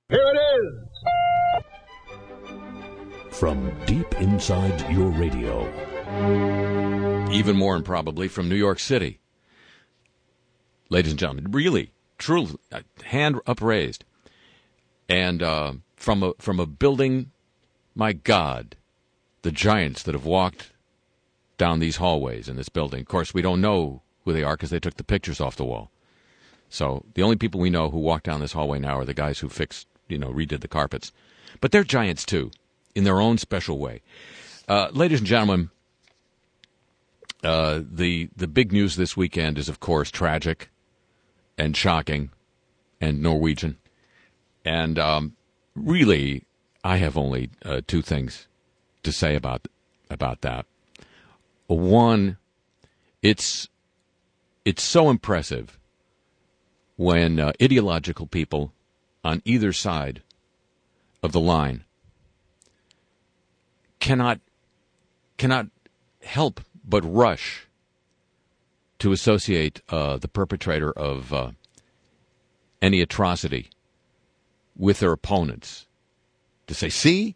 Here it is! From deep inside your radio. Even more improbably, from New York City. Ladies and gentlemen, really, truly, hand upraised. And from a building, my God, the giants that have walked down these hallways in this building. Of course, we don't know who they are because they took the pictures off the wall. So the only people we know who walk down this hallway now are the guys who redid the carpets. But they're giants, too, in their own special way. Ladies and gentlemen, the big news this weekend is, of course, tragic and shocking and Norwegian. And really, I have only two things to say about that. One, it's so impressive when ideological people on either side of the line cannot help but rush to associate the perpetrator of any atrocity with their opponents, to say, see?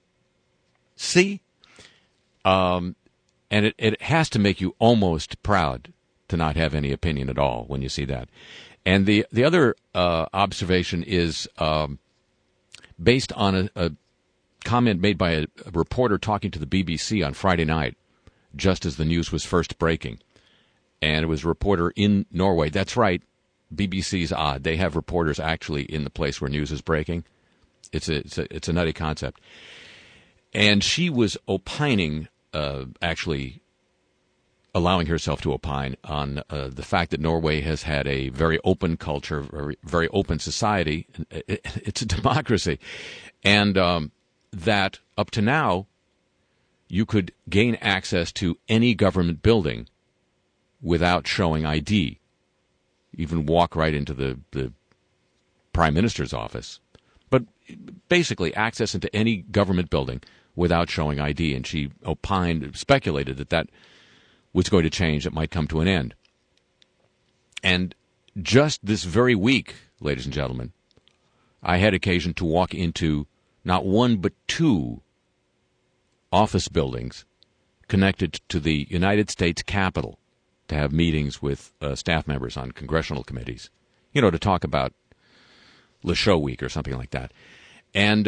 And it has to make you almost proud to not have any opinion at all when you see that. And the other observation is based on a comment made by a reporter talking to the BBC on Friday night, just as the news was first breaking. And it was a reporter in Norway. That's right. BBC's odd. They have reporters actually in the place where news is breaking. It's a nutty concept. And she was opining, actually allowing herself to opine on the fact that Norway has had a very open culture, very open society. It's a democracy. And that up to now, you could gain access to any government building without showing ID. Even walk right into the Prime Minister's office. But basically, access into any government building without showing ID. And she speculated that was going to change, that might come to an end. And just this very week, ladies and gentlemen, I had occasion to walk into not one but two office buildings connected to the United States Capitol to have meetings with staff members on congressional committees, to talk about Le Show Week or something like that. And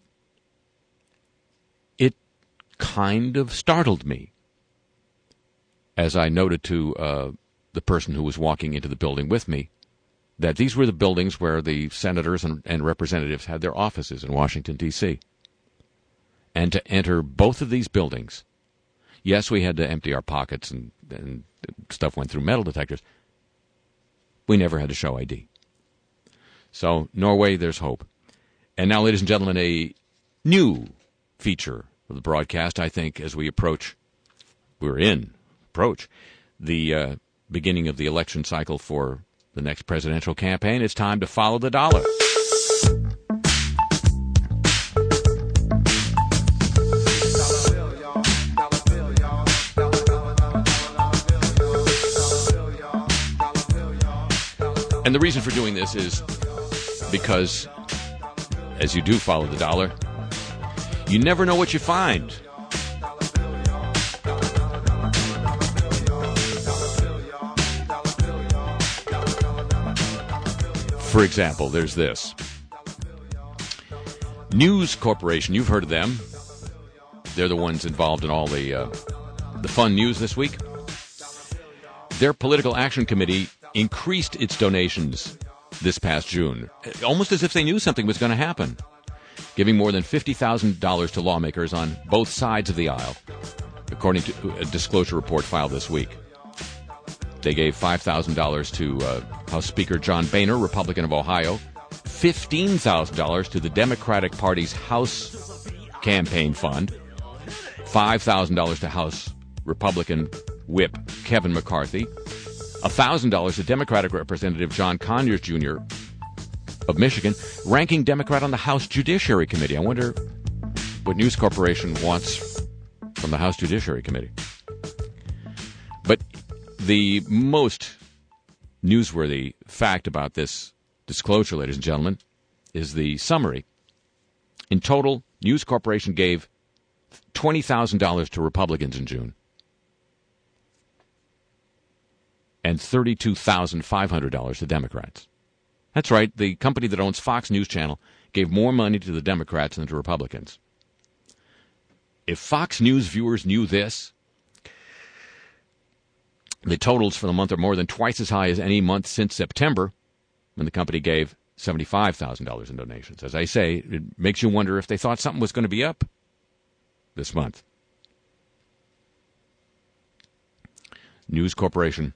it kind of startled me, as I noted to the person who was walking into the building with me, that these were the buildings where the senators and representatives had their offices in Washington, D.C. And to enter both of these buildings, yes, we had to empty our pockets and stuff went through metal detectors. We never had to show ID. So, Norway, there's hope. And now, ladies and gentlemen, a new feature of the broadcast, I think, as we approach the beginning of the election cycle for the next presidential campaign. It's time to follow the dollar. And the reason for doing this is because, as you do follow the dollar, you never know what you find. For example, there's this. News Corporation, you've heard of them. They're the ones involved in all the fun news this week. Their political action committee increased its donations this past June, almost as if they knew something was going to happen, giving more than $50,000 to lawmakers on both sides of the aisle, according to a disclosure report filed this week. They gave $5,000 to House Speaker John Boehner, Republican of Ohio, $15,000 to the Democratic Party's House Campaign Fund, $5,000 to House Republican Whip Kevin McCarthy, $1,000 to Democratic Representative John Conyers Jr. of Michigan, ranking Democrat on the House Judiciary Committee. I wonder what News Corporation wants from the House Judiciary Committee. But the most newsworthy fact about this disclosure, ladies and gentlemen, is the summary. In total, News Corporation gave $20,000 to Republicans in June and $32,500 to Democrats. That's right, the company that owns Fox News Channel gave more money to the Democrats than to Republicans. If Fox News viewers knew this, the totals for the month are more than twice as high as any month since September, when the company gave $75,000 in donations. As I say, it makes you wonder if they thought something was going to be up this month. News Corporation's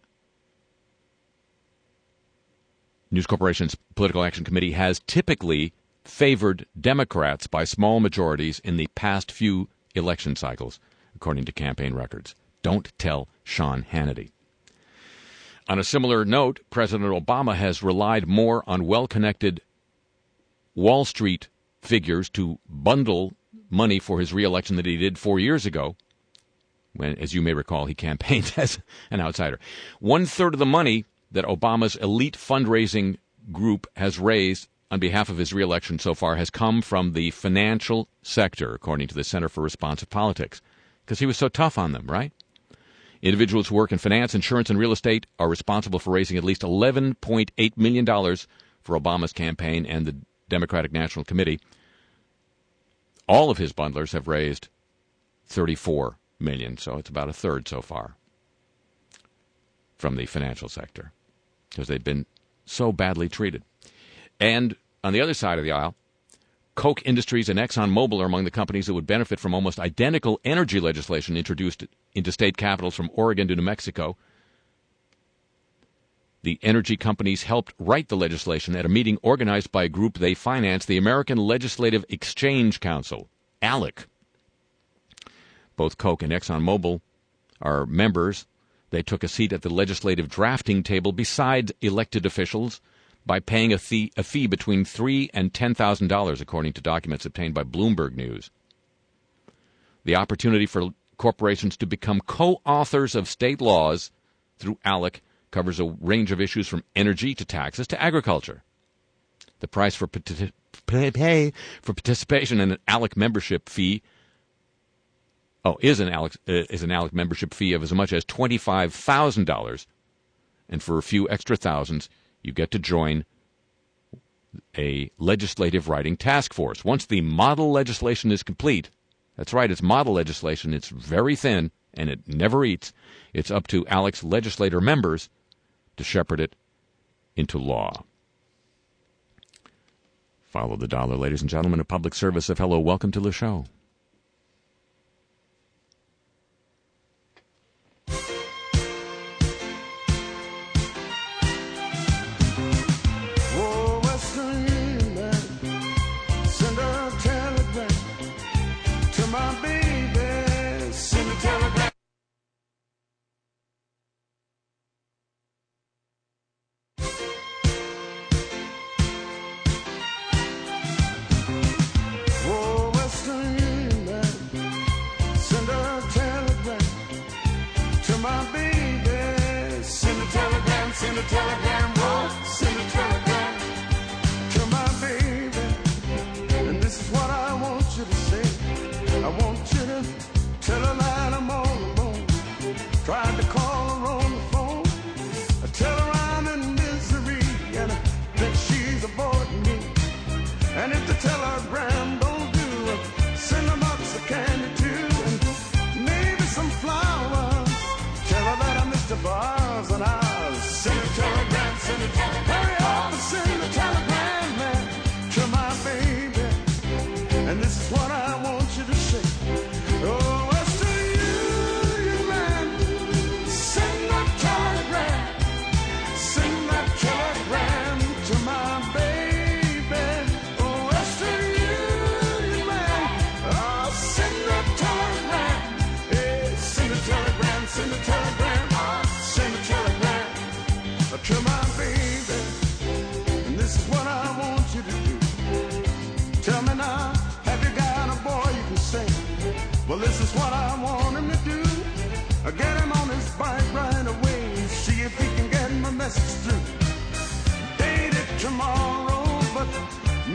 Political Action Committee has typically favored Democrats by small majorities in the past few election cycles, according to campaign records. Don't tell Sean Hannity. On a similar note, President Obama has relied more on well-connected Wall Street figures to bundle money for his reelection than he did 4 years ago, when, as you may recall, he campaigned as an outsider. 1/3 of the money that Obama's elite fundraising group has raised on behalf of his reelection so far has come from the financial sector, according to the Center for Responsive Politics, because he was so tough on them, right? Individuals who work in finance, insurance, and real estate are responsible for raising at least $11.8 million for Obama's campaign and the Democratic National Committee. All of his bundlers have raised $34 million, so it's about a third so far from the financial sector, because they've been so badly treated. And on the other side of the aisle, Koch Industries and ExxonMobil are among the companies that would benefit from almost identical energy legislation introduced into state capitals from Oregon to New Mexico. The energy companies helped write the legislation at a meeting organized by a group they finance, the American Legislative Exchange Council, ALEC. Both Koch and ExxonMobil are members. They took a seat at the legislative drafting table beside elected officials by paying a fee between $3,000 and $10,000, according to documents obtained by Bloomberg News. The opportunity for corporations to become co-authors of state laws through ALEC covers a range of issues from energy to taxes to agriculture. The price for participation in an ALEC membership fee is an ALEC membership fee of as much as $25,000, and for a few extra thousands, you get to join a legislative writing task force. Once the model legislation is complete, that's right, it's model legislation, it's very thin, and it never eats, it's up to ALEC's legislator members to shepherd it into law. Follow the dollar, ladies and gentlemen, a public service of hello, welcome to the show.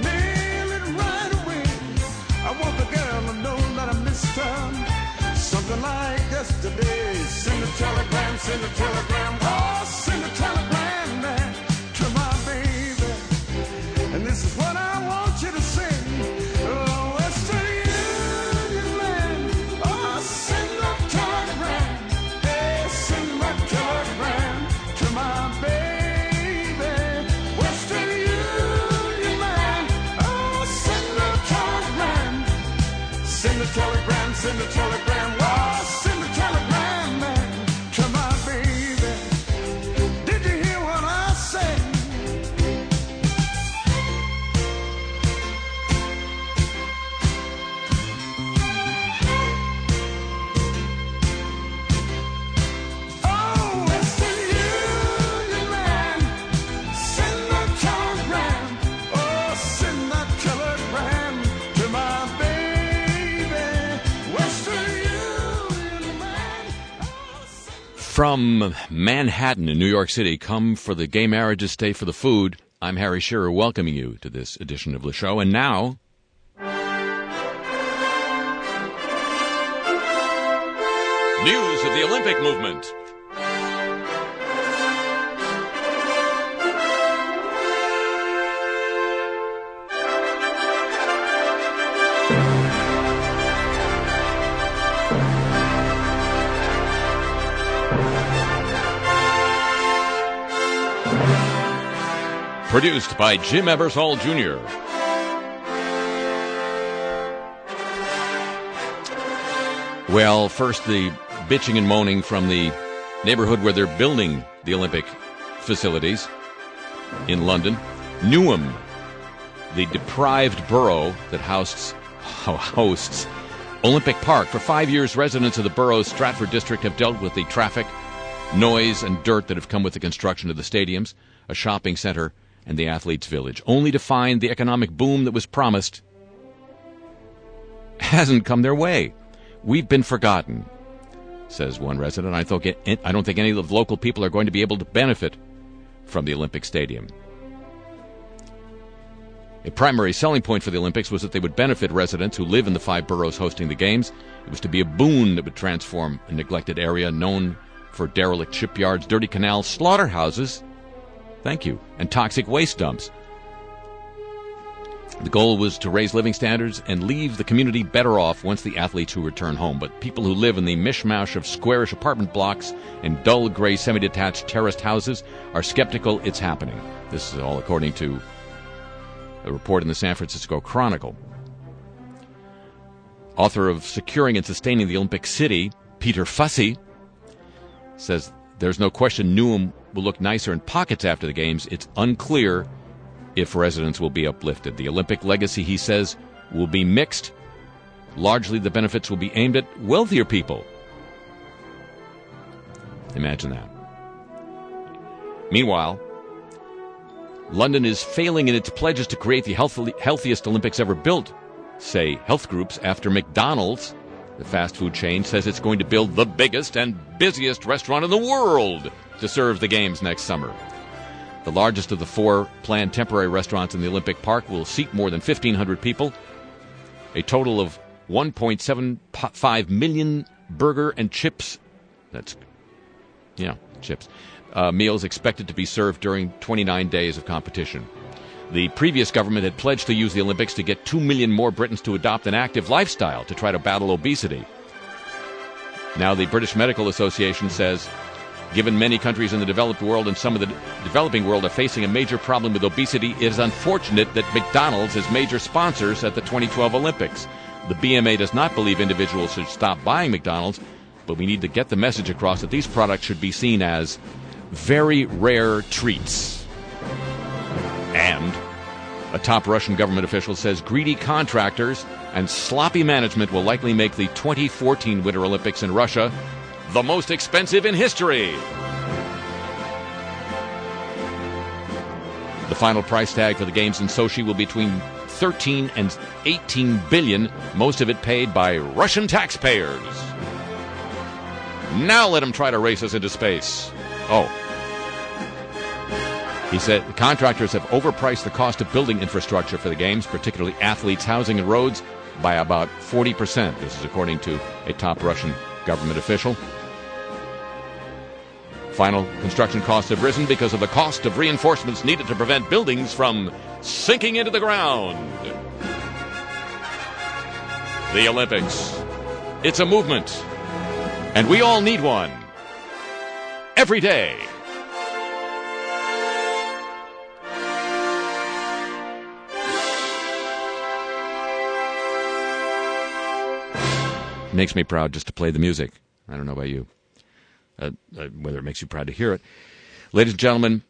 nail it right away. I want the girl to know that I missed her. Something like yesterday. Send a telegram, send a telegram. Oh, send a telegram man, to my baby. And this is what I want you to sing. Oh, Western Union man. Oh, send a telegram. Hey, send a telegram to my baby. Western Union man. Oh, send a telegram. Send a telegram, send a telegram. Oh, send a telegram man to my baby. Did you hear what I said? Oh, Western Union man, send a telegram. Oh, send that telegram to my baby. Western Union man. Oh, send From Manhattan in New York City, come for the gay marriages, stay for the food. I'm Harry Shearer, welcoming you to this edition of the show. And now, news of the Olympic movement. Produced by Jim Ebersol Jr. Well, first the bitching and moaning from the neighborhood where they're building the Olympic facilities in London. Newham, the deprived borough that hosts Olympic Park. For 5 years, residents of the borough's Stratford district have dealt with the traffic, noise, and dirt that have come with the construction of the stadiums, a shopping center, and the athletes' village, only to find the economic boom that was promised hasn't come their way. We've been forgotten, says one resident. I don't think any of the local people are going to be able to benefit from the Olympic Stadium. A primary selling point for the Olympics was that they would benefit residents who live in the 5 boroughs hosting the games. It was to be a boon that would transform a neglected area known for derelict shipyards, dirty canals, slaughterhouses, thank you, and toxic waste dumps. The goal was to raise living standards and leave the community better off once the athletes who return home. But people who live in the mishmash of squarish apartment blocks and dull gray semi-detached terraced houses are skeptical it's happening. This is all according to a report in the San Francisco Chronicle. Author of Securing and Sustaining the Olympic City, Peter Fussy, says there's no question Newham will look nicer in pockets after the games. It's unclear if residents will be uplifted. The Olympic legacy, he says, will be mixed. Largely the benefits will be aimed at wealthier people. Imagine that. Meanwhile, London is failing in its pledges to create the healthiest Olympics ever built, say health groups, after McDonald's, the fast food chain, says it's going to build the biggest and busiest restaurant in the world to serve the games next summer. The largest of the 4 planned temporary restaurants in the Olympic Park will seat more than 1,500 people. A total of 1.75 million burger and chips, chips, meals expected to be served during 29 days of competition. The previous government had pledged to use the Olympics to get 2 million more Britons to adopt an active lifestyle to try to battle obesity. Now the British Medical Association says, given many countries in the developed world and some of the developing world are facing a major problem with obesity, it is unfortunate that McDonald's is major sponsors at the 2012 Olympics. The BMA does not believe individuals should stop buying McDonald's, but we need to get the message across that these products should be seen as very rare treats. And a top Russian government official says greedy contractors and sloppy management will likely make the 2014 Winter Olympics in Russia the most expensive in history. The final price tag for the games in Sochi will be between 13 and 18 billion, most of it paid by Russian taxpayers. Now let them try to race us into space. Oh. He said the contractors have overpriced the cost of building infrastructure for the games, particularly athletes' housing and roads, by about 40%. This is according to a top Russian government official. Final construction costs have risen because of the cost of reinforcements needed to prevent buildings from sinking into the ground. The Olympics. It's a movement, and we all need one. Every day. Makes me proud just to play the music. I don't know about you, whether it makes you proud to hear it. Ladies and gentlemen,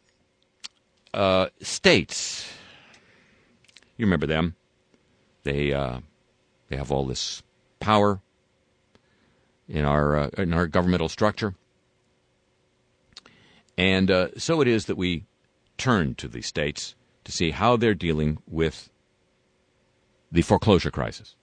states, you remember them. They have all this power in our governmental structure. And so it is that we turn to the states to see how they're dealing with the foreclosure crisis.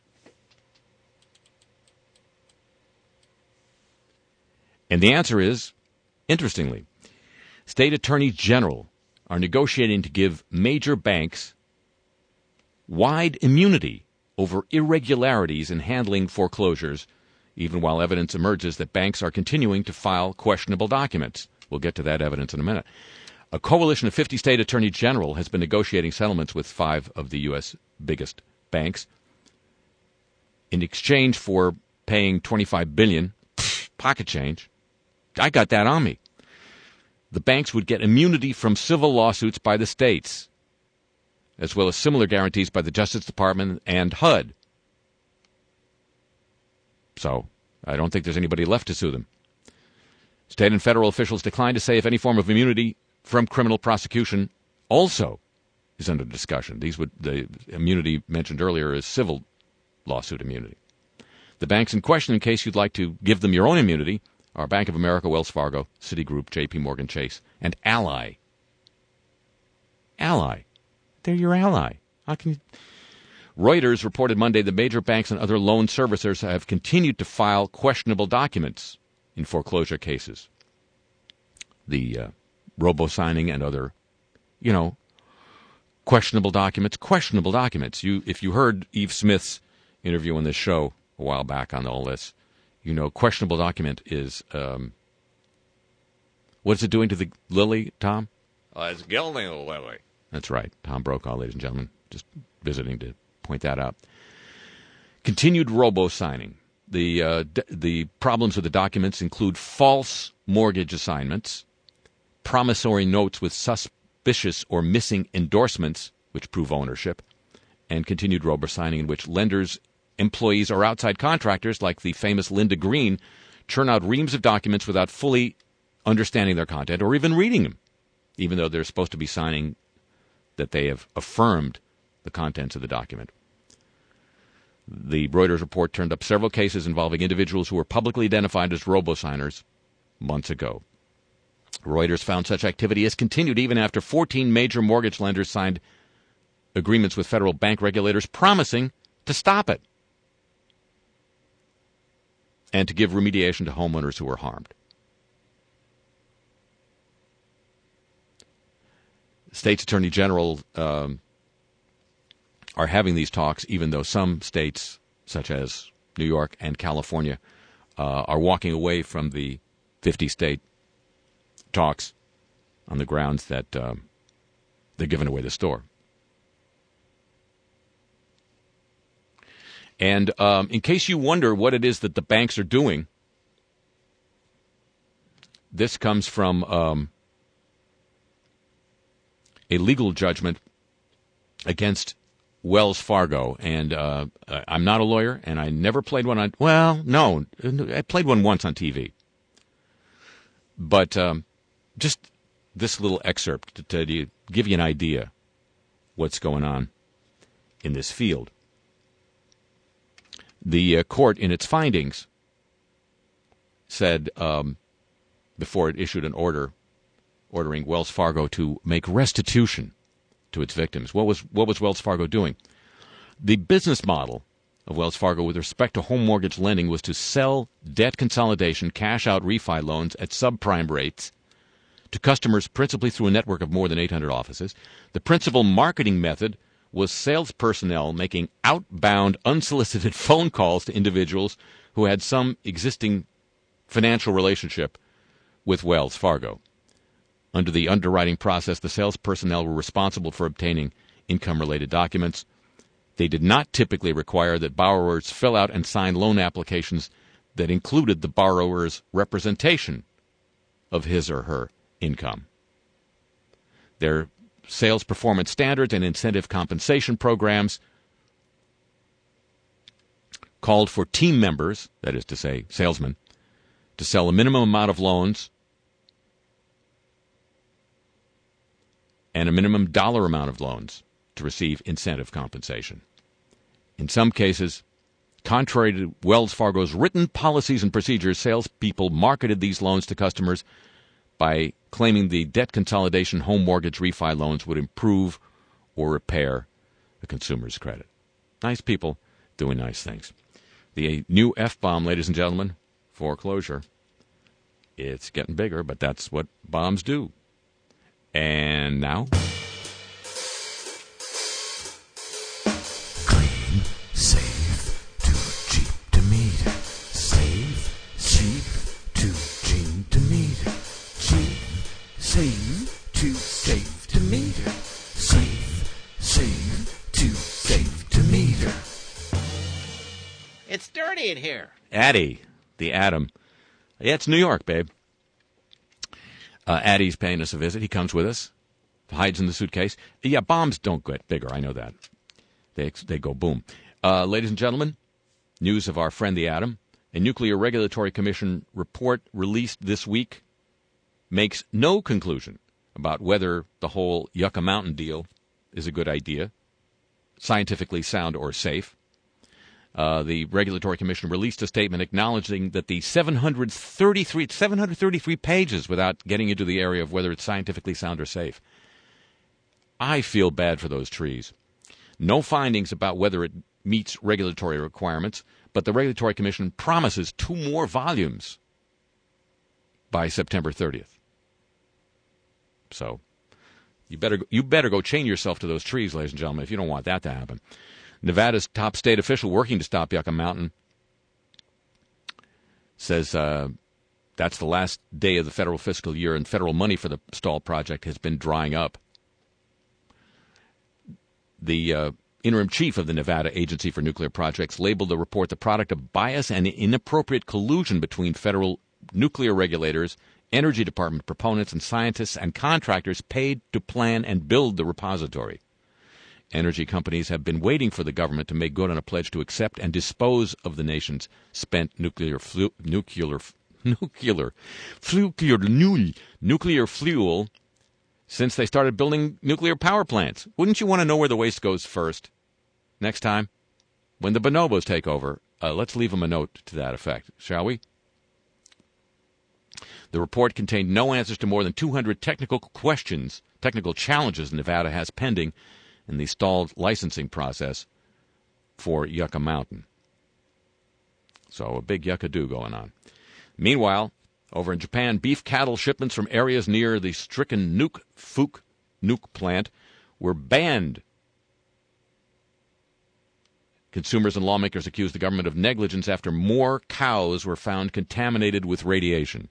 And the answer is, interestingly, state attorneys general are negotiating to give major banks wide immunity over irregularities in handling foreclosures, even while evidence emerges that banks are continuing to file questionable documents. We'll get to that evidence in a minute. A coalition of 50 state attorney general has been negotiating settlements with 5 of the U.S. biggest banks in exchange for paying $25 billion, pocket change. I got that on me. The banks would get immunity from civil lawsuits by the states, as well as similar guarantees by the Justice Department and HUD. So I don't think there's anybody left to sue them. State and federal officials declined to say if any form of immunity from criminal prosecution also is under discussion. The immunity mentioned earlier is civil lawsuit immunity. The banks in question, in case you'd like to give them your own immunity, are Bank of America, Wells Fargo, Citigroup, J.P. Morgan Chase, and Ally. Ally. They're your ally. How can you... Reuters reported Monday that major banks and other loan servicers have continued to file questionable documents in foreclosure cases. The robo-signing and other, questionable documents. If you heard Eve Smith's interview on this show a while back on all this, questionable document is, what is it doing to the lily, Tom? It's gilding the lily. That's right. Tom Brokaw, ladies and gentlemen, just visiting to point that out. Continued robo-signing. The problems with the documents include false mortgage assignments, promissory notes with suspicious or missing endorsements, which prove ownership, and continued robo-signing in which lenders, employees, or outside contractors, like the famous Linda Green, churn out reams of documents without fully understanding their content or even reading them, even though they're supposed to be signing that they have affirmed the contents of the document. The Reuters report turned up several cases involving individuals who were publicly identified as robo-signers months ago. Reuters found such activity has continued even after 14 major mortgage lenders signed agreements with federal bank regulators promising to stop it and to give remediation to homeowners who were harmed. States Attorney General are having these talks, even though some states, such as New York and California, are walking away from the 50-state talks on the grounds that they're giving away the store. And in case you wonder what it is that the banks are doing, this comes from a legal judgment against Wells Fargo. And I'm not a lawyer, and I never played one on... Well, no, I played one once on TV. But just this little excerpt to give you an idea what's going on in this field. The court, in its findings, said, before it issued an order ordering Wells Fargo to make restitution to its victims. What was Wells Fargo doing? The business model of Wells Fargo with respect to home mortgage lending was to sell debt consolidation, cash-out refi loans at subprime rates to customers principally through a network of more than 800 offices. The principal marketing method was sales personnel making outbound, unsolicited phone calls to individuals who had some existing financial relationship with Wells Fargo. Under the underwriting process, the sales personnel were responsible for obtaining income-related documents. They did not typically require that borrowers fill out and sign loan applications that included the borrower's representation of his or her income. Their sales performance standards and incentive compensation programs called for team members, that is to say, salesmen, to sell a minimum amount of loans and a minimum dollar amount of loans to receive incentive compensation. In some cases, contrary to Wells Fargo's written policies and procedures, salespeople marketed these loans to customers by claiming the debt consolidation home mortgage refi loans would improve or repair the consumer's credit. Nice people doing nice things. The new F-bomb, ladies and gentlemen, foreclosure. It's getting bigger, but that's what bombs do. And now, Clean, safe, too cheap to meter. Safe, cheap, too cheap to meter. Cheap, safe, too safe to meter. Safe, too safe to meter. It's dirty in here. Addie, the Atom. Yeah, it's New York, babe. Addie's paying us a visit. He comes with us, hides in the suitcase. Yeah, bombs don't get bigger. I know that. They go boom. Ladies and gentlemen, news of our friend the Atom. A Nuclear Regulatory Commission report released this week makes no conclusion about whether the whole Yucca Mountain deal is a good idea, scientifically sound or safe. The Regulatory Commission released a statement acknowledging that the 733 pages without getting into the area of whether it's scientifically sound or safe. I feel bad for those trees. No findings about whether it meets regulatory requirements, but the Regulatory Commission promises 2 more volumes by September 30th. So you better go chain yourself to those trees, ladies and gentlemen, if you don't want that to happen. Nevada's top state official working to stop Yucca Mountain says that's the last day of the federal fiscal year, and federal money for the stall project has been drying up. The interim chief of the Nevada Agency for Nuclear Projects labeled the report the product of bias and inappropriate collusion between federal nuclear regulators, Energy Department proponents, and scientists and contractors paid to plan and build the repository. Energy companies have been waiting for the government to make good on a pledge to accept and dispose of the nation's spent nuclear fuel since they started building nuclear power plants. Wouldn't you want to know where the waste goes first? Next time, when the bonobos take over, let's leave them a note to that effect, shall we? The report contained no answers to more than 200 technical challenges Nevada has pending in the stalled licensing process for Yucca Mountain. So a big yucca-do going on. Meanwhile, over in Japan, beef cattle shipments from areas near the stricken Fuke nuke plant were banned. Consumers and lawmakers accused the government of negligence after more cows were found contaminated with radiation.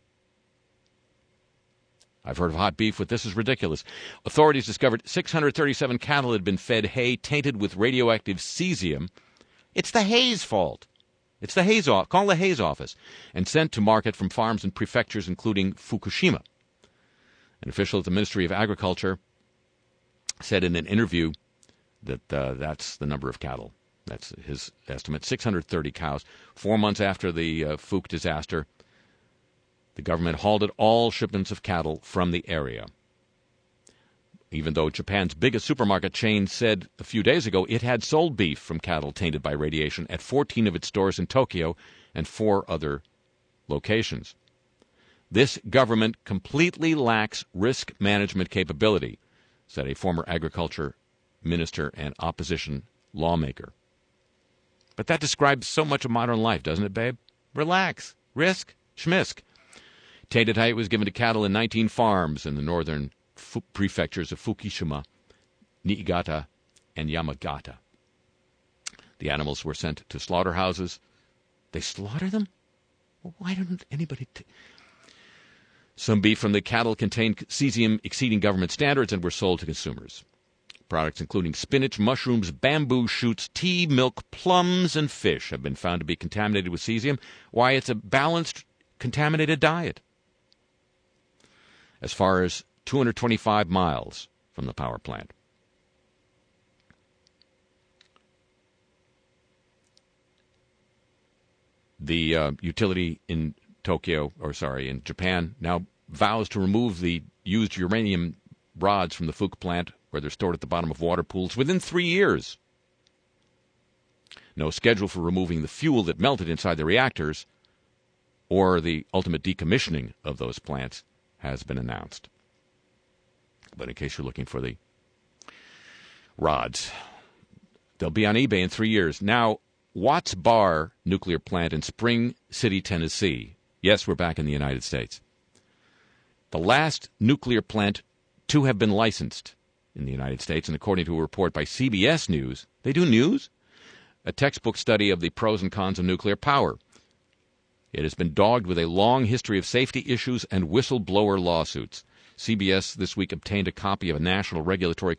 I've heard of hot beef, but this is ridiculous. Authorities discovered 637 cattle had been fed hay tainted with radioactive cesium. It's the hay's fault. It's the hay's office. Call the hay's office. And sent to market from farms and prefectures, including Fukushima. An official at the Ministry of Agriculture said in an interview that that's the number of cattle. That's his estimate. 630 cows. 4 months after the Fuke disaster, the government halted all shipments of cattle from the area. Even though Japan's biggest supermarket chain said a few days ago it had sold beef from cattle tainted by radiation at 14 of its stores in Tokyo and 4 other locations. This government completely lacks risk management capability, said a former agriculture minister and opposition lawmaker. But that describes so much of modern life, doesn't it, babe? Relax. Risk. Schmisk. Tatatite was given to cattle in 19 farms in the northern prefectures of Fukushima, Niigata, and Yamagata. The animals were sent to slaughterhouses. They slaughter them? Well, why don't anybody... Some beef from the cattle contained cesium exceeding government standards and were sold to consumers. Products including spinach, mushrooms, bamboo shoots, tea, milk, plums, and fish have been found to be contaminated with cesium. Why, it's a balanced, contaminated diet. As far as 225 miles from the power plant. The utility in in Japan now vows to remove the used uranium rods from the Fuku plant where they're stored at the bottom of water pools within 3 years. No schedule for removing the fuel that melted inside the reactors or the ultimate decommissioning of those plants has been announced. But in case you're looking for the rods, they'll be on eBay in 3 years. Now, Watts Bar nuclear plant in Spring City, Tennessee. Yes, we're back in the United States. The last nuclear plant to have been licensed in the United States, and according to a report by CBS News, they do news? A textbook study of the pros and cons of nuclear power. It has been dogged with a long history of safety issues and whistleblower lawsuits. CBS this week obtained a copy of a National Regulatory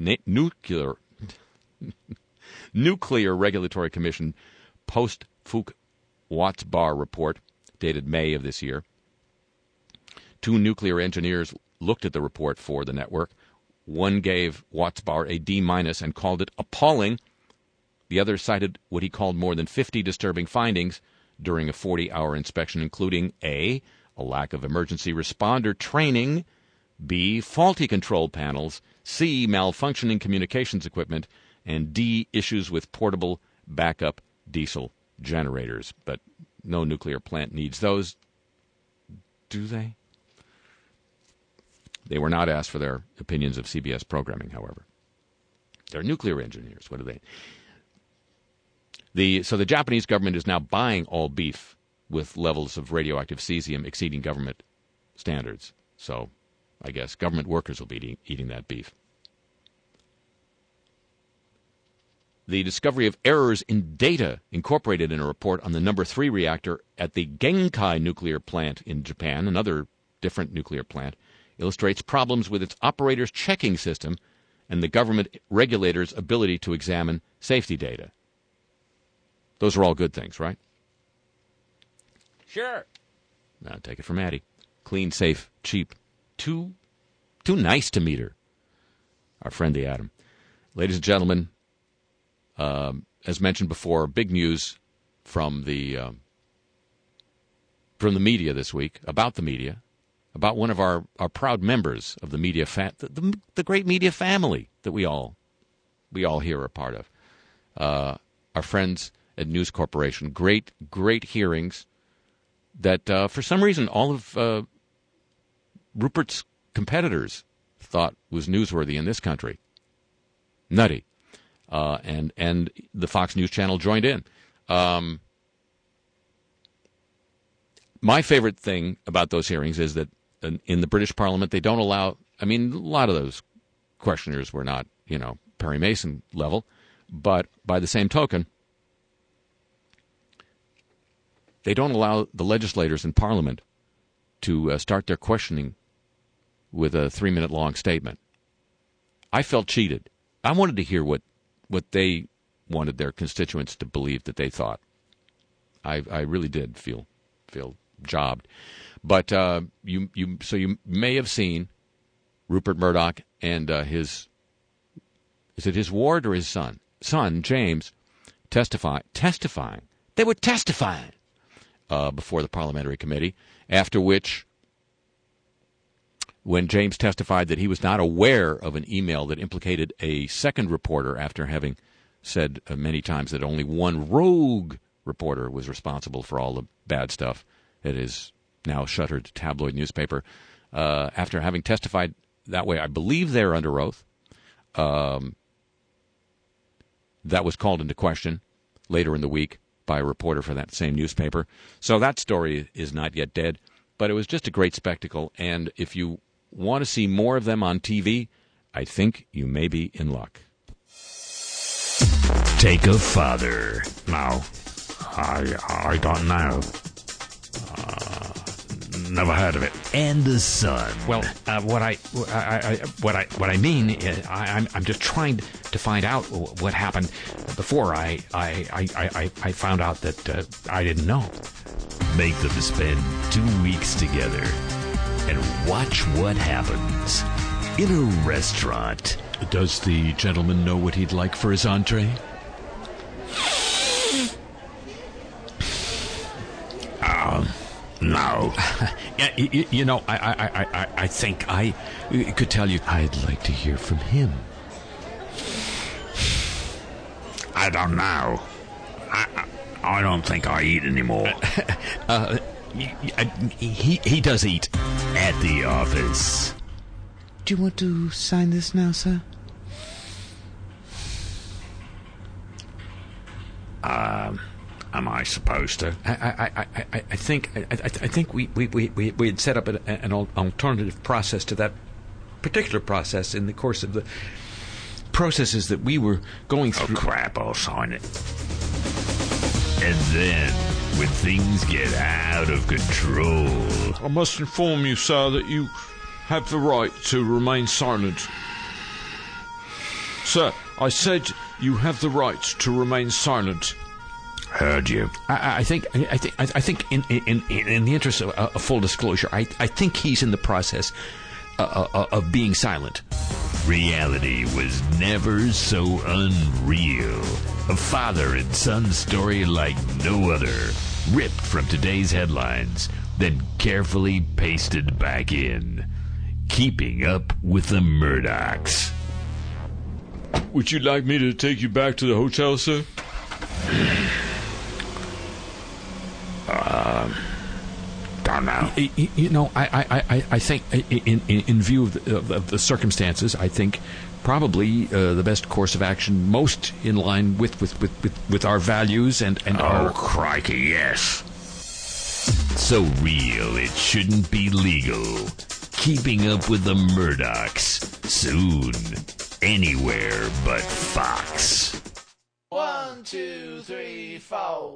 Nuclear Regulatory Commission post-Fuku Watts Bar report dated May of this year. 2 nuclear engineers looked at the report for the network. One gave Watts Bar a D- and called it appalling. The other cited what he called more than 50 disturbing findings during a 40-hour inspection, including A, a lack of emergency responder training, B, faulty control panels, C, malfunctioning communications equipment, and D, issues with portable backup diesel generators. But no nuclear plant needs those, do they? They were not asked for their opinions of CBS programming, however. They're nuclear engineers. What are they? So the Japanese government is now buying all beef with levels of radioactive cesium exceeding government standards. So I guess government workers will be eating that beef. The discovery of errors in data incorporated in a report on the number 3 reactor at the Genkai nuclear plant in Japan, another different nuclear plant, illustrates problems with its operator's checking system and the government regulator's ability to examine safety data. Those are all good things, right? Sure. Now take it from Addie. Clean, safe, cheap. Too nice to meter. Our friend the Atom. Ladies and gentlemen, as mentioned before, big news from the media this week, about the media, about one of our proud members of the media, the great media family that we all here are part of. Our friends at News Corporation, great hearings that for some reason all of Rupert's competitors thought was newsworthy in this country. Nutty. And the Fox News Channel joined in. My favorite thing about those hearings is that in the British Parliament, they don't allow, a lot of those questioners were not, Perry Mason level, but by the same token, they don't allow the legislators in Parliament to start their questioning with a 3-minute long statement. I felt cheated. I wanted to hear what they wanted their constituents to believe that they thought. I really did feel jobbed. But you may have seen Rupert Murdoch and is it his ward or his son? Son, James, testifying. They were testifying before the parliamentary committee, after which, when James testified that he was not aware of an email that implicated a second reporter, after having said many times that only one rogue reporter was responsible for all the bad stuff at his now shuttered tabloid newspaper, after having testified that way, I believe they're under oath, that was called into question later in the week by a reporter for that same newspaper. So that story is not yet dead. but it was just a great spectacle. And if you want to see more of them on TV, I think you may be in luck. Take a father. No, I don't know. Never heard of it. And a son. Well, what I mean is, I'm just trying to find out what happened before I found out that I didn't know. Make them spend 2 weeks together and watch what happens in a restaurant. Does the gentleman know what he'd like for his entree? No. You know, I think I could tell you. I'd like to hear from him. I don't know. I don't think I eat anymore. He does eat. At the office. Do you want to sign this now, sir? Am I supposed to? I think we had set up an alternative process to that particular process in the course of the processes that we were going through. Oh, crap, I'll sign it. And then, when things get out of control... I must inform you, sir, that you have the right to remain silent. Sir, I said you have the right to remain silent. Heard you. I think in the interest of full disclosure, I think he's in the process of being silent. Reality was never so unreal. A father and son story like no other, ripped from today's headlines, then carefully pasted back in. Keeping Up with the Murdochs. Would you like me to take you back to the hotel, sir? Don't know. You know, I think in view of the circumstances, I think probably the best course of action, most in line with our values and our... Oh, crikey, yes. So real it shouldn't be legal. Keeping Up with the Murdochs. Soon. Anywhere but Fox. 1, 2, 3, 4.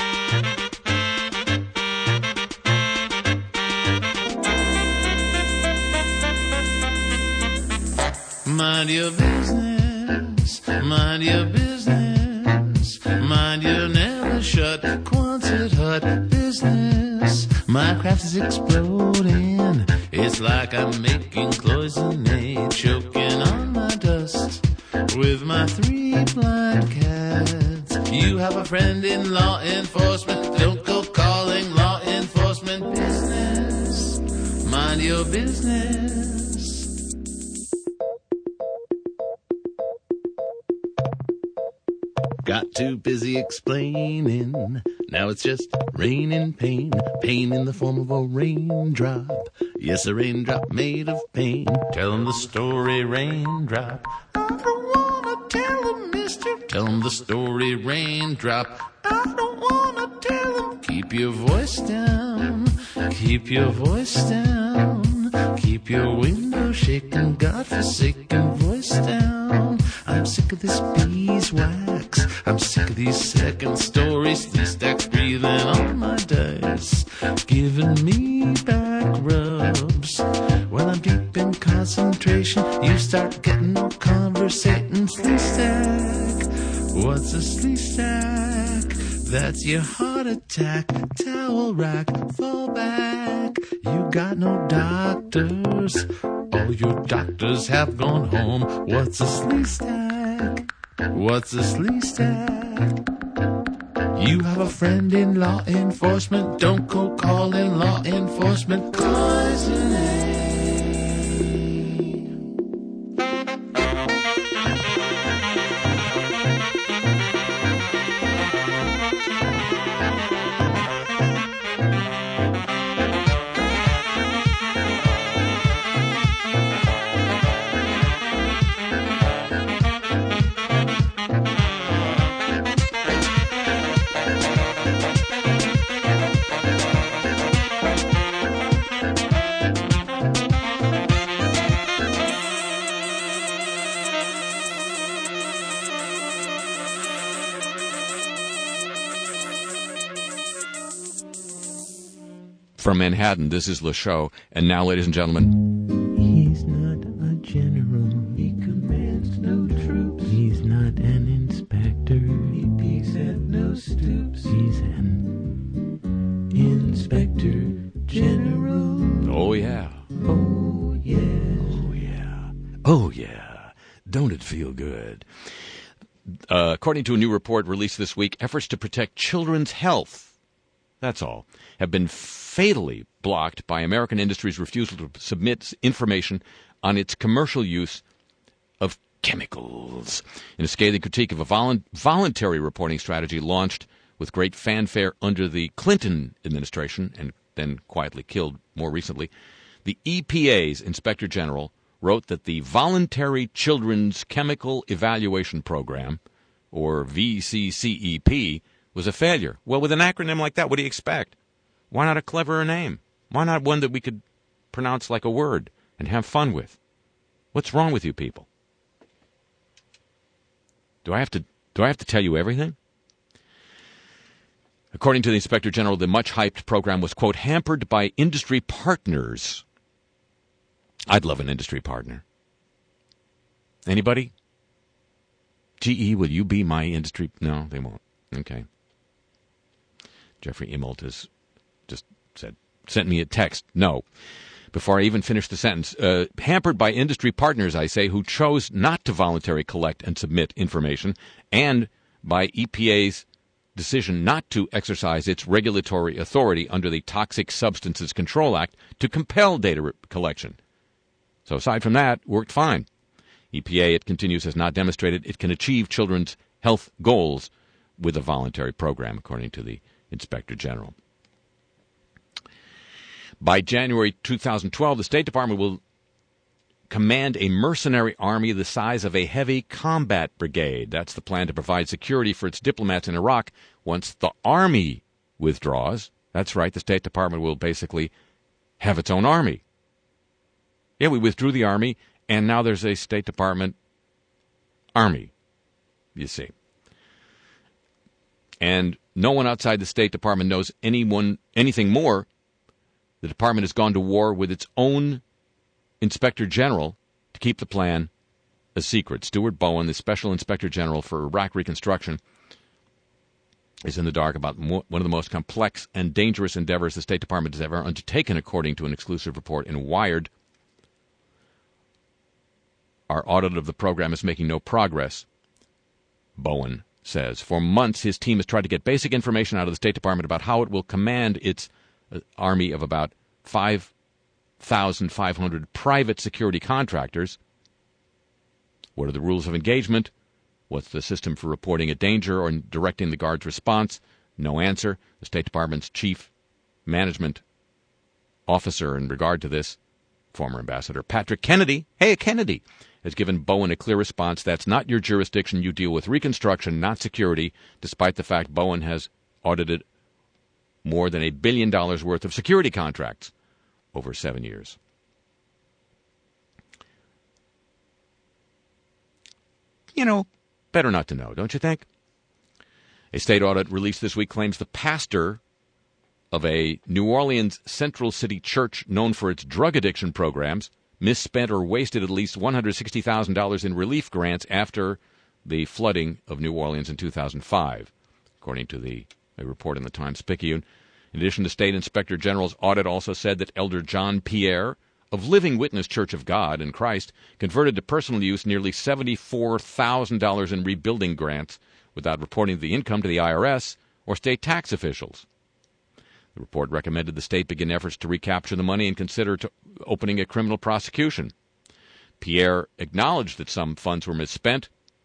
Mind your business, mind your business, mind your never shut Quonset hut business. My craft is exploding, it's like I'm making cloisonne, choking on my dust with my 3 blind cats. You have a friend in law enforcement, don't go calling law enforcement business. Mind your business. Got too busy explaining. Now it's just raining pain. Pain in the form of a raindrop. Yes, a raindrop made of pain. Tell him the story, raindrop. I don't wanna tell him, mister. Tell him the story, raindrop. I don't wanna tell him. Keep your voice down. Keep your voice down. Keep your window shaking, godforsaken voice down. I'm sick of this beeswax. I'm sick of these second stories. These stacks breathing on my dice, giving me back rubs. When I'm deep in concentration, you start getting no conversating. Slee stack. What's a slee stack? That's your heart attack. Towel rack, fall back. You got no doctors. All your doctors have gone home. What's a slee stack? What's a slee stack? You have a friend in law enforcement. Don't go calling law enforcement. Cloisonne. From Manhattan, this is Le Show. And now, ladies and gentlemen, He's not a general. He commands no troops. He's not an inspector. He peeks at no stoops. He's an inspector general. oh yeah. Oh, yeah. Oh, yeah. Oh, yeah. Don't it feel good? According to a new report released this week, efforts to protect children's health, that's all, have been fatally blocked by American industry's refusal to submit information on its commercial use of chemicals. In a scathing critique of a voluntary reporting strategy launched with great fanfare under the Clinton administration and then quietly killed more recently, the EPA's Inspector General wrote that the Voluntary Children's Chemical Evaluation Program, or VCCEP, was a failure. Well, with an acronym like that, what do you expect? Why not a cleverer name? Why not one that we could pronounce like a word and have fun with? What's wrong with you people? Do I have to tell you everything? According to the Inspector General, the much-hyped program was, quote, hampered by industry partners. I'd love an industry partner. Anybody? GE, will you be my industry? No, they won't. Okay. Jeffrey Immelt has just sent me a text. No. Before I even finish the sentence. Hampered by industry partners, I say, who chose not to voluntarily collect and submit information, and by EPA's decision not to exercise its regulatory authority under the Toxic Substances Control Act to compel data collection. So aside from that, worked fine. EPA, it continues, has not demonstrated it can achieve children's health goals with a voluntary program, according to the Inspector General. By January 2012, the State Department will command a mercenary army the size of a heavy combat brigade. That's the plan to provide security for its diplomats in Iraq once the Army withdraws. That's right, the State Department will basically have its own army. Yeah, we withdrew the Army, and now there's a State Department army, you see. And no one outside the State Department knows anything more. The department has gone to war with its own Inspector General to keep the plan a secret. Stuart Bowen, the Special Inspector General for Iraq Reconstruction, is in the dark about one of the most complex and dangerous endeavors the State Department has ever undertaken, according to an exclusive report in Wired. Our audit of the program is making no progress, Bowen says. For months, his team has tried to get basic information out of the State Department about how it will command its army of about 5,500 private security contractors. What are the rules of engagement? What's the system for reporting a danger or directing the Guard's response? No answer. The State Department's chief management officer in regard to this, former Ambassador Patrick Kennedy, has given Bowen a clear response. That's not your jurisdiction. You deal with reconstruction, not security, despite the fact Bowen has audited more than $1 billion worth of security contracts over 7 years. You know, better not to know, don't you think? A state audit released this week claims the pastor of a New Orleans Central City church known for its drug addiction programs misspent or wasted at least $160,000 in relief grants after the flooding of New Orleans in 2005, according to a report in the Times-Picayune. In addition, the State Inspector General's audit also said that Elder John Pierre of Living Witness Church of God in Christ converted to personal use nearly $74,000 in rebuilding grants without reporting the income to the IRS or state tax officials. The report recommended the state begin efforts to recapture the money and consider opening a criminal prosecution. Pierre acknowledged that some funds were misspent,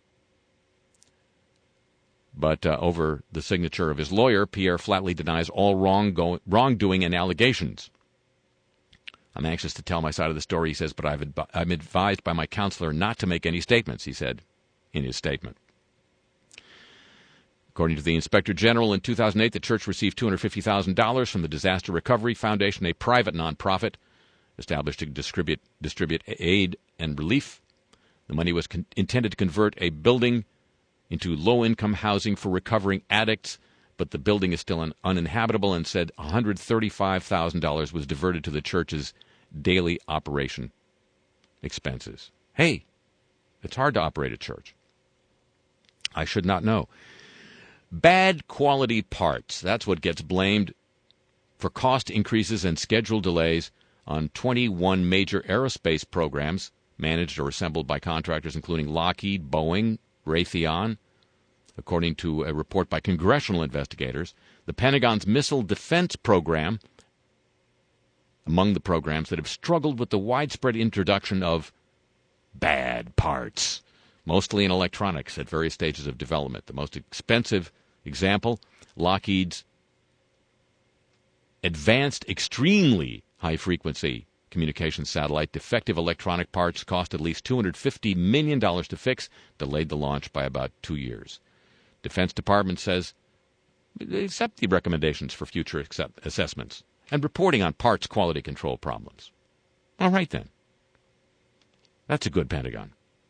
but over the signature of his lawyer, Pierre flatly denies all wrongdoing and allegations. I'm anxious to tell my side of the story, he says, but I'm advised by my counselor not to make any statements, he said in his statement. According to the Inspector General, in 2008, the church received $250,000 from the Disaster Recovery Foundation, a private nonprofit established to distribute aid and relief. The money was intended to convert a building into low-income housing for recovering addicts, but the building is still uninhabitable, and said $135,000 was diverted to the church's daily operation expenses. Hey, it's hard to operate a church. I should not know. Bad quality parts. That's what gets blamed for cost increases and schedule delays on 21 major aerospace programs managed or assembled by contractors including Lockheed, Boeing, Raytheon. According to a report by congressional investigators, the Pentagon's missile defense program, among the programs that have struggled with the widespread introduction of bad parts, mostly in electronics at various stages of development. The most expensive example, Lockheed's advanced, extremely high-frequency communications satellite. Defective electronic parts cost at least $250 million to fix, delayed the launch by about 2 years. Defense Department says accept the recommendations for future assessments and reporting on parts quality control problems. All right, then. That's a good Pentagon.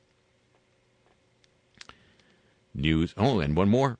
News. Oh, and one more.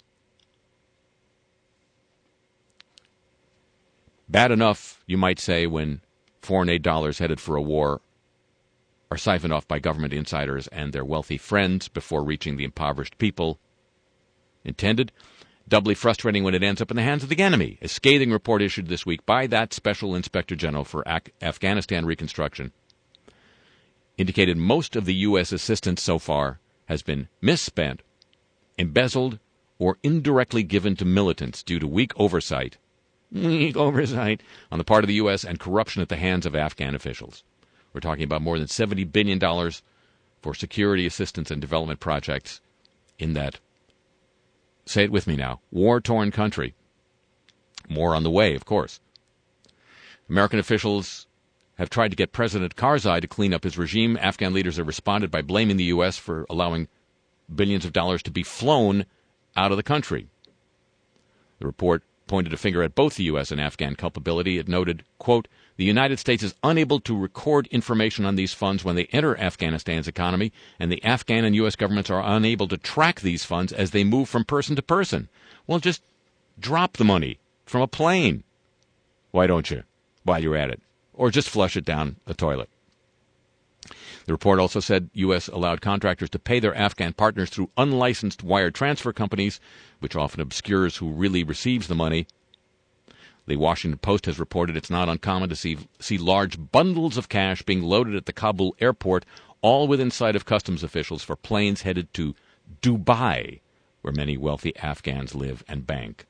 Bad enough, you might say, when foreign aid dollars headed for a war are siphoned off by government insiders and their wealthy friends before reaching the impoverished people intended. Doubly frustrating when it ends up in the hands of the enemy. A scathing report issued this week by that Special Inspector General for Afghanistan Reconstruction indicated most of the U.S. assistance so far has been misspent, embezzled, or indirectly given to militants due to weak oversight on the part of the U.S. and corruption at the hands of Afghan officials. We're talking about more than $70 billion for security assistance and development projects in that, say it with me now, war-torn country. More on the way, of course. American officials have tried to get President Karzai to clean up his regime. Afghan leaders have responded by blaming the U.S. for allowing billions of dollars to be flown out of the country. The report pointed a finger at both the U.S. and Afghan culpability. It noted, quote, the United States is unable to record information on these funds when they enter Afghanistan's economy, and the Afghan and U.S. governments are unable to track these funds as they move from person to person. Well, just drop the money from a plane. Why don't you, while you're at it? Or just flush it down the toilet. The report also said U.S. allowed contractors to pay their Afghan partners through unlicensed wire transfer companies, which often obscures who really receives the money. The Washington Post has reported it's not uncommon to see large bundles of cash being loaded at the Kabul airport, all within sight of customs officials for planes headed to Dubai, where many wealthy Afghans live and bank.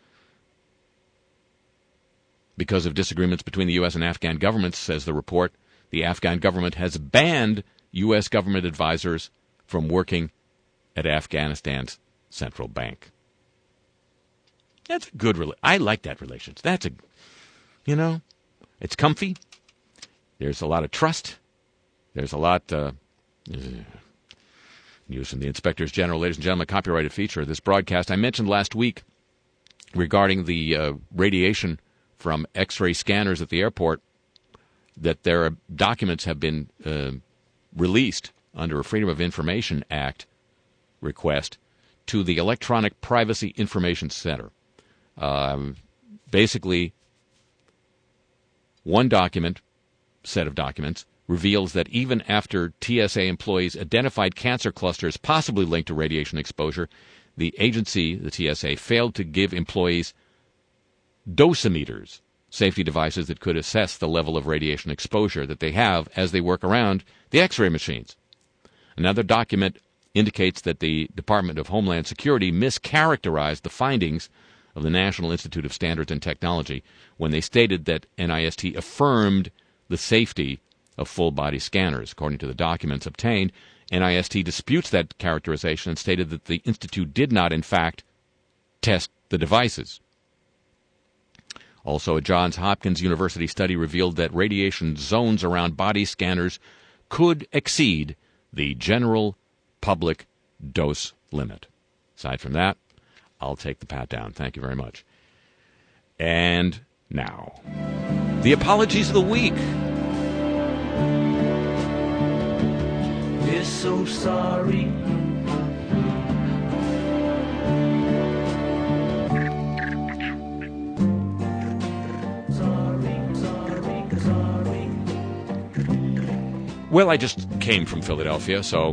Because of disagreements between the U.S. and Afghan governments, says the report, the Afghan government has banned U.S. government advisors from working at Afghanistan's central bank. That's a good I like that relations. That's it's comfy. There's a lot of trust. There's a lot news from the Inspectors General. Ladies and gentlemen, copyrighted feature of this broadcast. I mentioned last week regarding the radiation from X-ray scanners at the airport that their documents have been released under a Freedom of Information Act request to the Electronic Privacy Information Center. Basically, one set of documents, reveals that even after TSA employees identified cancer clusters possibly linked to radiation exposure, the agency, the TSA, failed to give employees dosimeters, safety devices that could assess the level of radiation exposure that they have as they work around the X-ray machines. Another document indicates that the Department of Homeland Security mischaracterized the findings of the National Institute of Standards and Technology when they stated that NIST affirmed the safety of full-body scanners. According to the documents obtained, NIST disputes that characterization and stated that the Institute did not, in fact, test the devices. Also, a Johns Hopkins University study revealed that radiation zones around body scanners could exceed the general public dose limit. Aside from that, I'll take the pat down. Thank you very much. And now, the apologies of the week. We're so sorry. Well, I just came from Philadelphia, so...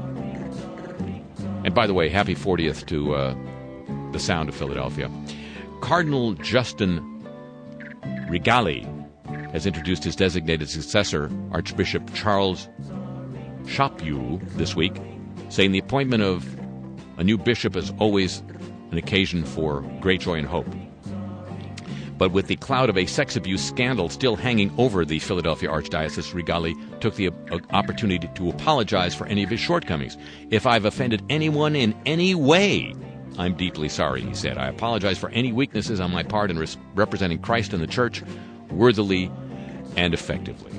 And by the way, happy 40th to the sound of Philadelphia. Cardinal Justin Regali has introduced his designated successor, Archbishop Charles Chaput, this week, saying the appointment of a new bishop is always an occasion for great joy and hope. But with the cloud of a sex abuse scandal still hanging over the Philadelphia Archdiocese, Regali took the opportunity to apologize for any of his shortcomings. If I've offended anyone in any way, I'm deeply sorry, he said. I apologize for any weaknesses on my part in representing Christ and the Church worthily and effectively.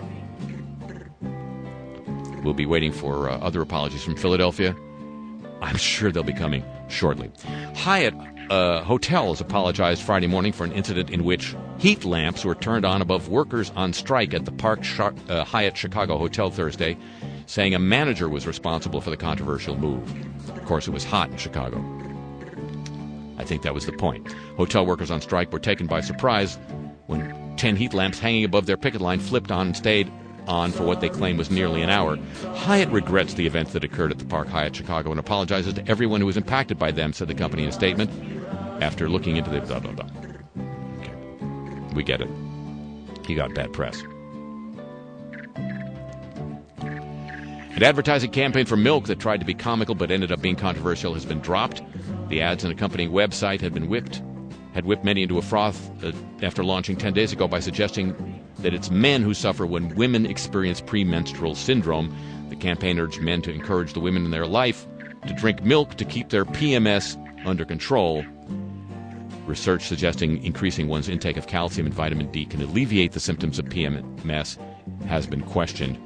We'll be waiting for other apologies from Philadelphia. I'm sure they'll be coming shortly. Hyatt Hotels apologized Friday morning for an incident in which heat lamps were turned on above workers on strike at the Park Hyatt Chicago Hotel Thursday, saying a manager was responsible for the controversial move. Of course, it was hot in Chicago. I think that was the point. Hotel workers on strike were taken by surprise when 10 heat lamps hanging above their picket line flipped on and stayed on for what they claim was nearly an hour. Hyatt regrets the events that occurred at the Park Hyatt Chicago and apologizes to everyone who was impacted by them, said the company in a statement, after looking into the blah, blah, blah. Okay. We get it. He got bad press. An advertising campaign for milk that tried to be comical but ended up being controversial has been dropped. The ads and accompanying website had whipped many into a froth after launching 10 days ago by suggesting that it's men who suffer when women experience premenstrual syndrome. The campaign urged men to encourage the women in their life to drink milk to keep their PMS under control. Research suggesting increasing one's intake of calcium and vitamin D can alleviate the symptoms of PMS has been questioned.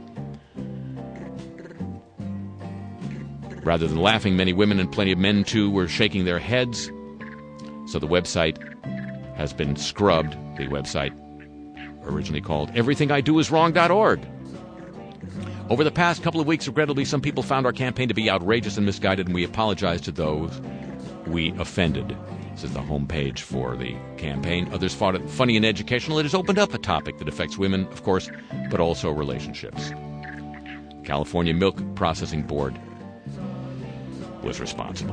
Rather than laughing, many women and plenty of men, too, were shaking their heads. So the website has been scrubbed. The website, originally called everythingidoiswrong.org. Over the past couple of weeks, regrettably, some people found our campaign to be outrageous and misguided, and we apologize to those we offended. This is the homepage for the campaign. Others found it funny and educational. It has opened up a topic that affects women, of course, but also relationships. California Milk Processing Board was responsible.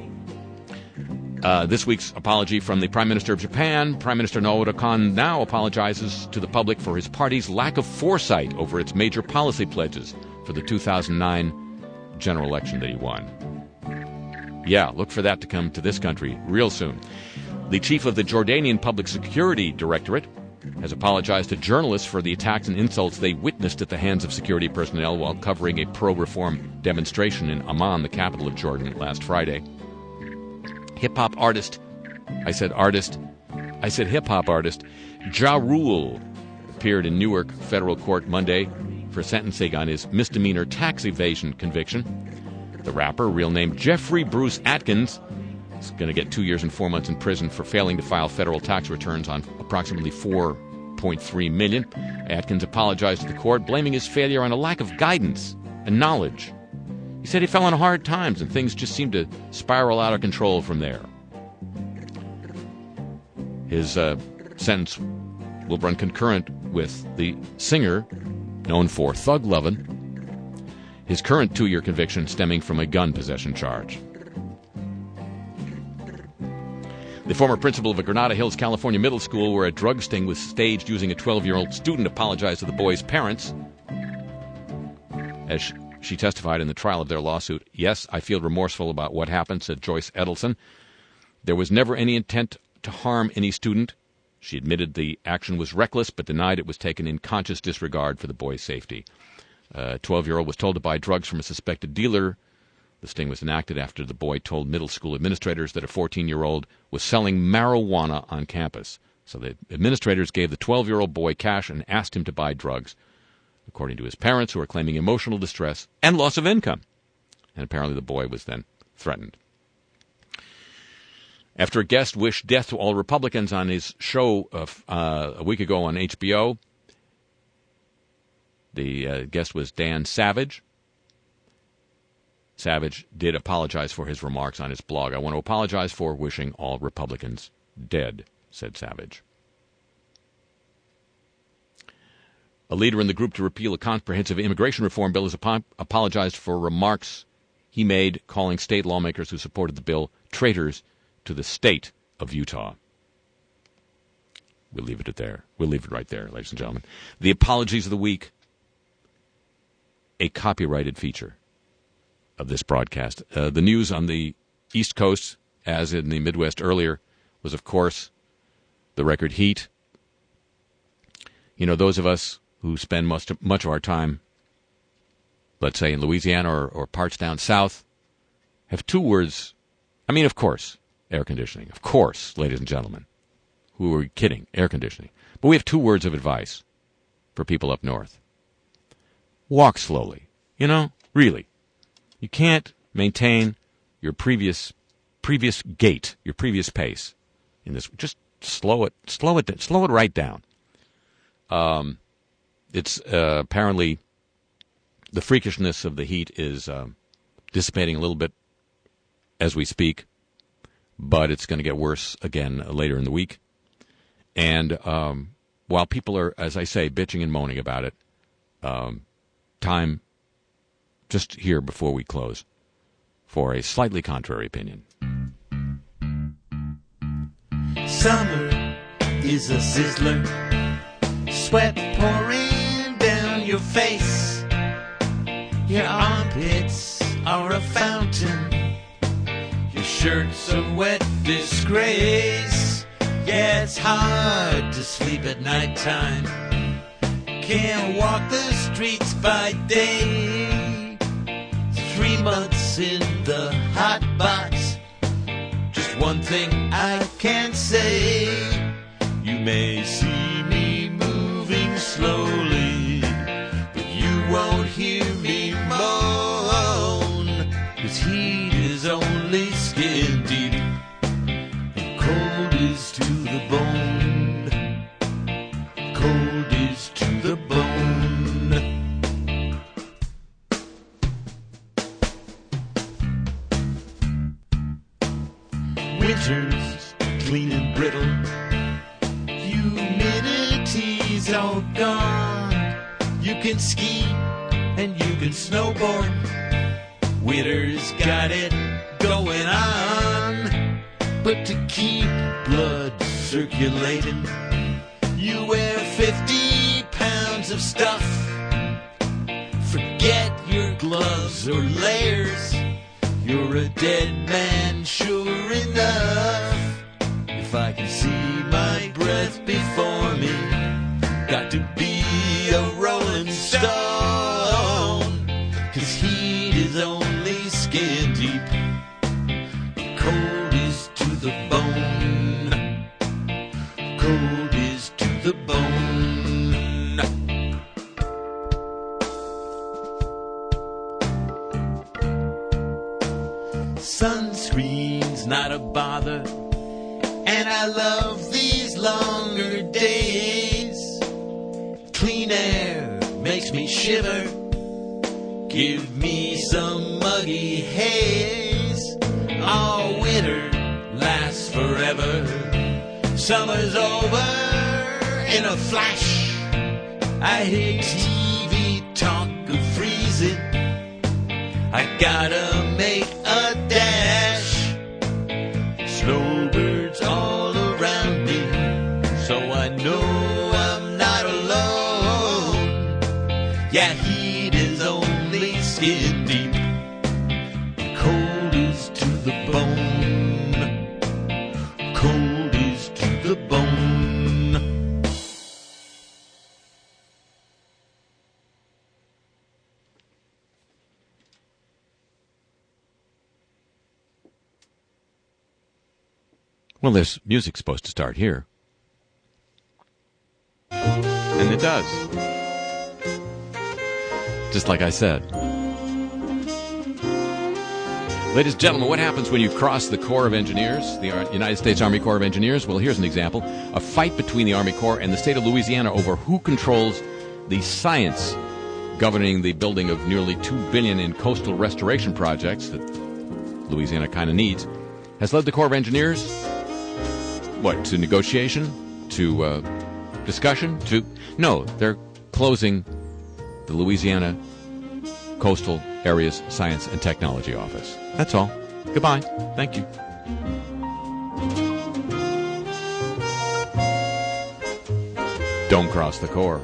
This week's apology from the Prime Minister of Japan. Prime Minister Naoto Kan now apologizes to the public for his party's lack of foresight over its major policy pledges for the 2009 general election that he won. Yeah, look for that to come to this country real soon. The chief of the Jordanian Public Security Directorate has apologized to journalists for the attacks and insults they witnessed at the hands of security personnel while covering a pro-reform demonstration in Amman, the capital of Jordan, last Friday. Hip-hop artist, I said hip-hop artist, Ja Rule appeared in Newark federal court Monday for sentencing on his misdemeanor tax evasion conviction. The rapper, real name Jeffrey Bruce Atkins, is going to get 2 years and 4 months in prison for failing to file federal tax returns on approximately $4.3 million. Atkins apologized to the court, blaming his failure on a lack of guidance and knowledge. He said he fell on hard times and things just seemed to spiral out of control from there. His sentence will run concurrent with the singer known for Thug Lovin', his current 2-year conviction stemming from a gun possession charge. The former principal of a Granada Hills, California middle school where a drug sting was staged using a 12-year-old student apologized to the boy's parents. As she testified in the trial of their lawsuit, "Yes, I feel remorseful about what happened," said Joyce Edelson. "There was never any intent to harm any student." She admitted the action was reckless, but denied it was taken in conscious disregard for the boy's safety. A 12-year-old was told to buy drugs from a suspected dealer. The sting was enacted after the boy told middle school administrators that a 14-year-old was selling marijuana on campus. So the administrators gave the 12-year-old boy cash and asked him to buy drugs, according to his parents, who were claiming emotional distress and loss of income. And apparently the boy was then threatened. After a guest wished death to all Republicans on his show a week ago on HBO, the guest was Dan Savage. Savage did apologize for his remarks on his blog. "I want to apologize for wishing all Republicans dead," said Savage. A leader in the group to repeal a comprehensive immigration reform bill has apologized for remarks he made calling state lawmakers who supported the bill traitors to the state of Utah. We'll leave it at there. We'll leave it right there, ladies and gentlemen. The apologies of the week, a copyrighted feature of this broadcast. The news on the East Coast, as in the Midwest earlier, was, of course, the record heat. You know, those of us who spend much of our time, let's say in Louisiana or parts down south, have two words. I mean, of course, air conditioning. Of course, ladies and gentlemen. Who are kidding? Air conditioning. But we have two words of advice for people up north. Walk slowly. You know, really. You can't maintain your previous gait, your previous pace in this. Just slow it right down. It's apparently the freakishness of the heat is dissipating a little bit as we speak, but it's going to get worse again later in the week. And while people are, as I say, bitching and moaning about it, time just here before we close for a slightly contrary opinion. Summer is a sizzler, sweat pouring down your face. Your armpits are a fountain, your shirt's a wet disgrace. Yeah, it's hard to sleep at nighttime, can't walk the streets by day. 3 months in the hot box, just one thing I can say. You may see me moving slowly, but you won't hear me moan, 'cause heat is only skin deep, and cold is to the bone. Cold is to the bone. Winter's clean and brittle, humidity's all gone. You can ski and you can snowboard, winter's got it going on. But to keep blood circulating, you wear 50 pounds of stuff. Forget your gloves or layers, you're a dead man sure enough. If I can see my breath before me, got to be a rolling stone, 'cause heat is only skin deep, cold is to the bone. Cold is to the bone. Sunscreen's not a bother, and I love these longer days. Clean air makes me shiver, give me some muggy haze. All winter lasts forever, summer's over in a flash. I hear TV talk of freezing, I gotta make a dash. Snowbirds all around me, so I know I'm not alone. Yeah, heat is only skin deep, cold is to the bone. Cold is to the bone. Well, this music's supposed to start here. And it does. Just like I said. Ladies and gentlemen, what happens when you cross the Corps of Engineers, the United States Army Corps of Engineers? Well, here's an example. A fight between the Army Corps and the state of Louisiana over who controls the science governing the building of nearly $2 billion in coastal restoration projects that Louisiana kind of needs has led the Corps of Engineers, to negotiation, to discussion, no, they're closing the Louisiana Coastal Areas Science and Technology Office. That's all. Goodbye. Thank you. Don't cross the core.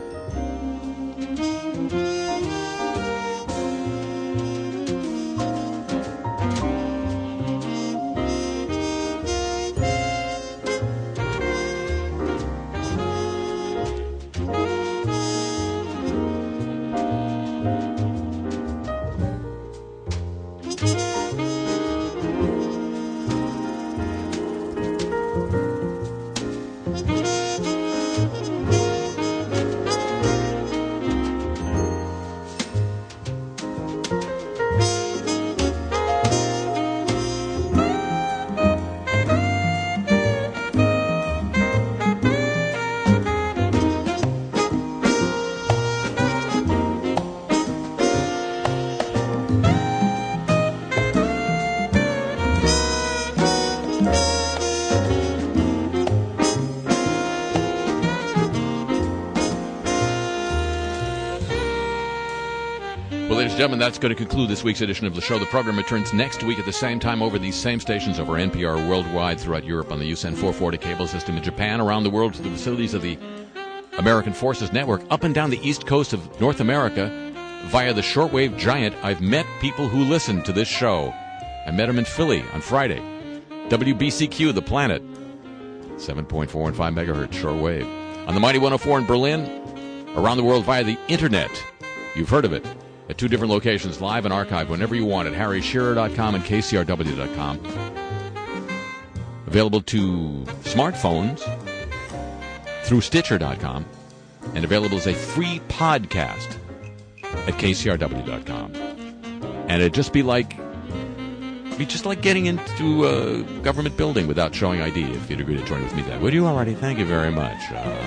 Gentlemen, that's going to conclude this week's edition of the show. The program returns next week at the same time over these same stations, over NPR worldwide, throughout Europe on the USEN 440 cable system, in Japan, around the world to the facilities of the American Forces Network, up and down the east coast of North America via the shortwave giant. I've met people who listen to this show. I met them in Philly on Friday. WBCQ, The Planet, 7.4 and 5 megahertz shortwave. On the Mighty 104 in Berlin, around the world via the Internet. You've heard of it. At two different locations, live and archived whenever you want at harryshearer.com and kcrw.com. Available to smartphones through Stitcher.com, and available as a free podcast at kcrw.com. And it'd just be just like getting into a government building without showing ID, if you'd agree to join with me there. Would you already? Thank you very much.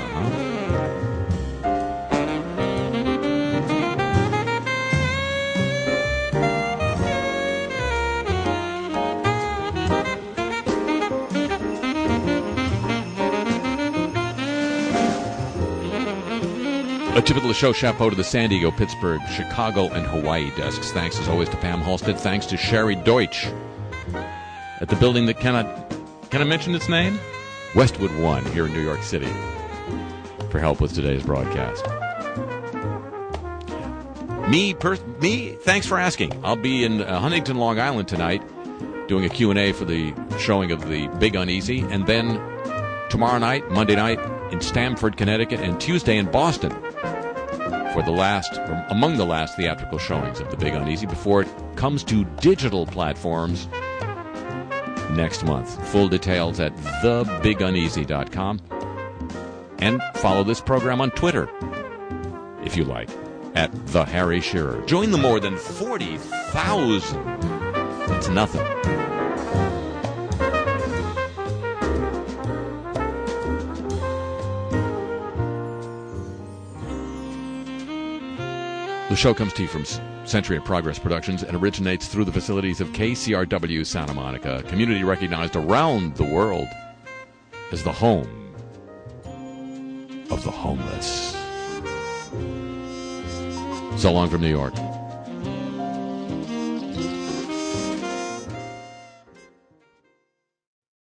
A tip of the show, chapeau to the San Diego, Pittsburgh, Chicago, and Hawaii desks. Thanks, as always, to Pam Halstead. Thanks to Sherry Deutsch at the building that can I mention its name? Westwood One here in New York City, for help with today's broadcast. Me, thanks for asking. I'll be in Huntington, Long Island tonight doing a Q&A for the showing of the Big Uneasy, and then tomorrow night, Monday night, in Stamford, Connecticut, and Tuesday in Boston for among the last theatrical showings of The Big Uneasy before it comes to digital platforms next month. Full details at thebiguneasy.com. And follow this program on Twitter, if you like, at The Harry Shearer. Join the more than 40,000. That's nothing. The show comes to you from Century of Progress Productions and originates through the facilities of KCRW Santa Monica, community recognized around the world as the home of the homeless. So long from New York.